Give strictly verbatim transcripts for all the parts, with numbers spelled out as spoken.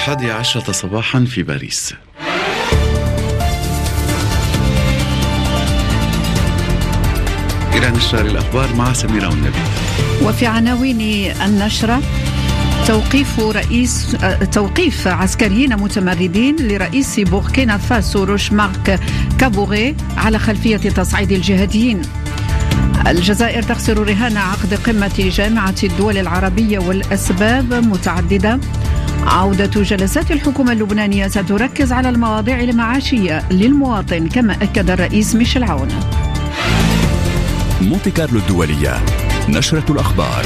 الحادية عشرة صباحا في باريس. إلى نشرة الأخبار مع سميرة والنبي. وفي عناوين النشرة: توقيف رئيس توقيف عسكريين متمردين لرئيس بوركينا فاسو روش مارك كابوري على خلفية تصعيد الجهاديين. الجزائر تخسر رهان عقد قمة جامعة الدول العربية والأسباب متعددة. عودة جلسات الحكومة اللبنانية ستركز على المواضيع المعاشية للمواطن كما أكد الرئيس ميشيل عون. مونتي كارلو الدولية، نشرة الأخبار.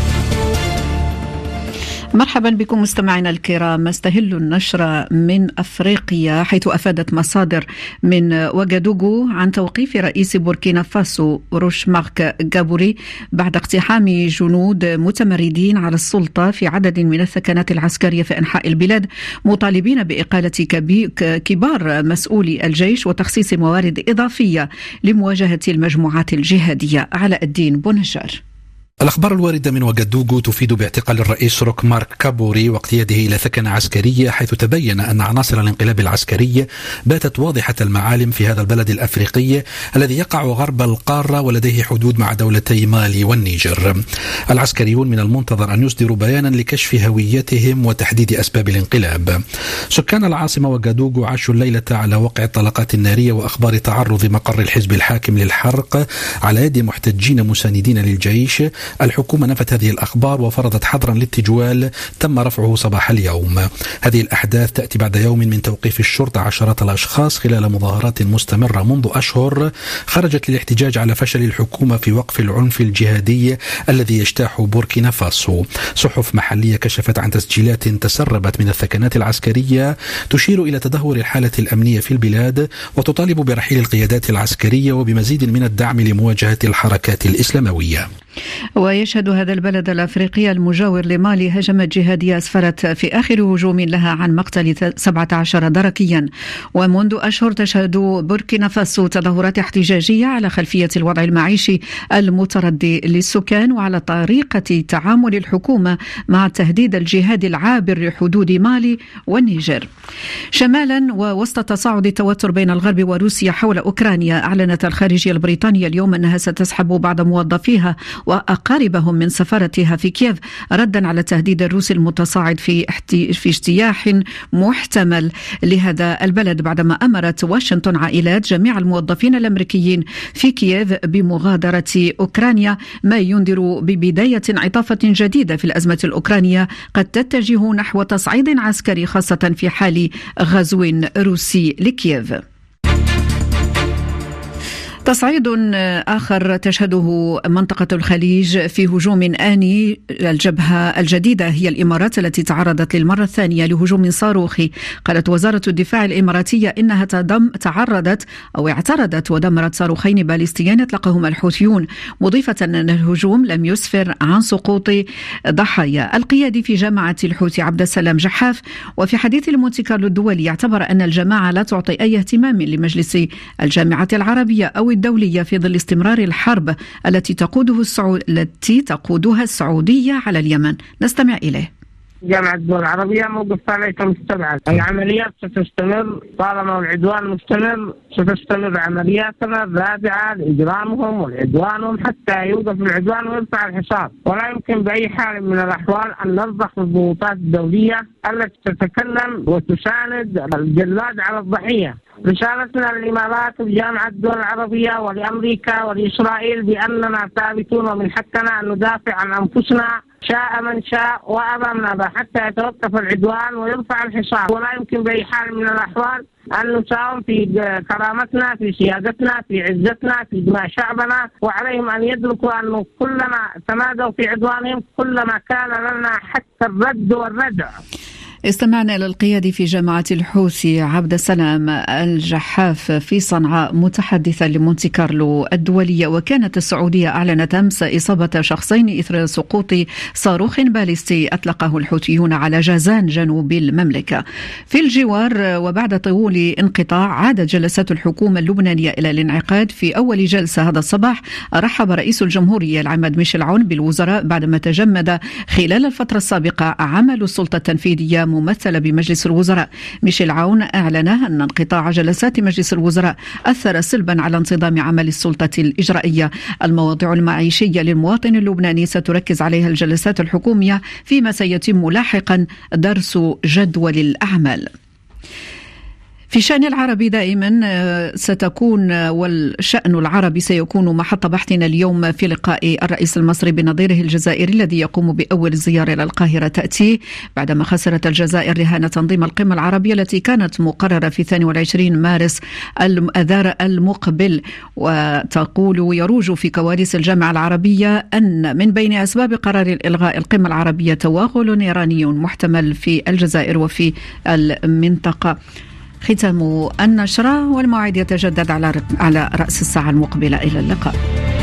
مرحبا بكم مستمعينا الكرام. استهل النشرة من أفريقيا، حيث أفادت مصادر من وغادوغو عن توقيف رئيس بوركينا فاسو روش مارك كابوري بعد اقتحام جنود متمردين على السلطة في عدد من الثكنات العسكرية في أنحاء البلاد، مطالبين بإقالة كبار مسؤولي الجيش وتخصيص موارد إضافية لمواجهة المجموعات الجهادية. علاء الدين بونجار. الأخبار الواردة من وغادوغو تفيد باعتقال الرئيس روك مارك كابوري واقتياده إلى ثكنة عسكرية، حيث تبين أن عناصر الانقلاب العسكري باتت واضحة المعالم في هذا البلد الأفريقي الذي يقع غرب القارة ولديه حدود مع دولتي مالي والنيجر. العسكريون من المنتظر أن يصدروا بيانا لكشف هويتهم وتحديد أسباب الانقلاب. سكان العاصمة وغادوغو عاشوا الليلة على وقع الطلقات النارية وأخبار تعرض مقر الحزب الحاكم للحرق على يد محتجين مساندين للجيش. الحكومة نفت هذه الأخبار وفرضت حظرا للتجوال تم رفعه صباح اليوم. هذه الأحداث تأتي بعد يوم من توقيف الشرطة عشرات الأشخاص خلال مظاهرات مستمرة منذ أشهر خرجت للاحتجاج على فشل الحكومة في وقف العنف الجهادي الذي يجتاح بوركينا فاسو. صحف محلية كشفت عن تسجيلات تسربت من الثكنات العسكرية تشير إلى تدهور الحالة الأمنية في البلاد وتطالب برحيل القيادات العسكرية وبمزيد من الدعم لمواجهة الحركات الإسلاموية. ويشهد هذا البلد الأفريقي المجاور لمالي هجمة جهادية أسفرت في آخر هجوم لها عن مقتل سبعة عشر دركيا. ومنذ أشهر تشهد بوركينا فاسو تظاهرات احتجاجية على خلفية الوضع المعيشي المتردي للسكان وعلى طريقة تعامل الحكومة مع تهديد الجهاد العابر لحدود مالي والنيجر. شمالا ووسط تصاعد التوتر بين الغرب وروسيا حول أوكرانيا، أعلنت الخارجية البريطانية اليوم أنها ستسحب بعض موظفيها وأقاربهم من سفارتها في كييف ردا على التهديد الروسي المتصاعد في في اجتياح محتمل لهذا البلد، بعدما أمرت واشنطن عائلات جميع الموظفين الأمريكيين في كييف بمغادرة أوكرانيا، ما ينذر ببداية انعطافة جديدة في الأزمة الأوكرانية قد تتجه نحو تصعيد عسكري، خاصة في حال غزو روسي لكييف. تصعيد آخر تشهده منطقة الخليج في هجوم آني. الجبهة الجديدة هي الإمارات التي تعرضت للمرة الثانية لهجوم صاروخي. قالت وزارة الدفاع الإماراتية إنها تدم تعرضت أو اعترضت ودمرت صاروخين باليستيين أطلقهما الحوثيون، مضيفة أن الهجوم لم يسفر عن سقوط ضحايا. القيادي في جامعة الحوثي عبد السلام جحاف وفي حديث لمونتي كارلو الدولي اعتبر أن الجماعة لا تعطي أي اهتمام لمجلس الجامعة العربية أو الدولية في ظل استمرار الحرب التي تقوده السعو... التي تقودها السعودية على اليمن. نستمع إليه. جامعة الدول العربية موقفها ليس مستبعد، العمليات ستستمر طالما العدوان مستمر، ستستمر عملياتنا الرادعة لإجرامهم والعدوانهم حتى يوقف العدوان ويرفع الحصار، ولا يمكن بأي حال من الأحوال أن نرضخ الضغوطات الدولية التي تتكلم وتساند الجلاد على الضحية. رسالتنا للإمارات وجامعة الدول العربية ولأمريكا ولإسرائيل بأننا ثابتون ومن حقنا أن ندافع عن أنفسنا شاء من شاء وأبى من أبى حتى يتوقف العدوان ويرفع الحصار، ولا يمكن بأي حال من الأحوال أن نساوم في كرامتنا، في سيادتنا، في عزتنا، في دماء شعبنا، وعليهم أن يدركوا أنه كلما تمادوا في عدوانهم كلما كان لنا حتى الرد والردع. استمعنا للقيادي في جامعة الحوثي عبد السلام الجحاف في صنعاء متحدثا لمونتي كارلو الدولية. وكانت السعودية أعلنت أمس إصابة شخصين إثر سقوط صاروخ باليستي أطلقه الحوثيون على جازان جنوب المملكة. في الجوار وبعد طول انقطاع عادت جلسات الحكومة اللبنانية إلى الانعقاد. في أول جلسة هذا الصباح رحب رئيس الجمهورية العماد ميشيل عون بالوزراء بعدما تجمد خلال الفترة السابقة عمل السلطة التنفيذية الممثلة بمجلس الوزراء. ميشيل عون أعلن أن انقطاع جلسات مجلس الوزراء أثر سلبا على انتظام عمل السلطة الإجرائية. المواضيع المعيشية للمواطن اللبناني ستركز عليها الجلسات الحكومية، فيما سيتم لاحقا درس جدول الأعمال. في شأن العربي دائما ستكون والشأن العربي سيكون محط بحثنا اليوم في لقاء الرئيس المصري بنظيره الجزائري الذي يقوم بأول زيارة إلى القاهرة، تأتي بعدما خسرت الجزائر رهان تنظيم القمة العربية التي كانت مقررة في اثنين وعشرين مارس آذار المقبل. وتقول يروج في كواليس الجامعة العربية أن من بين أسباب قرار إلغاء القمة العربية توغل إيراني محتمل في الجزائر وفي المنطقة. ختام النشرة، والموعد يتجدد على على رأس الساعة المقبلة. إلى اللقاء.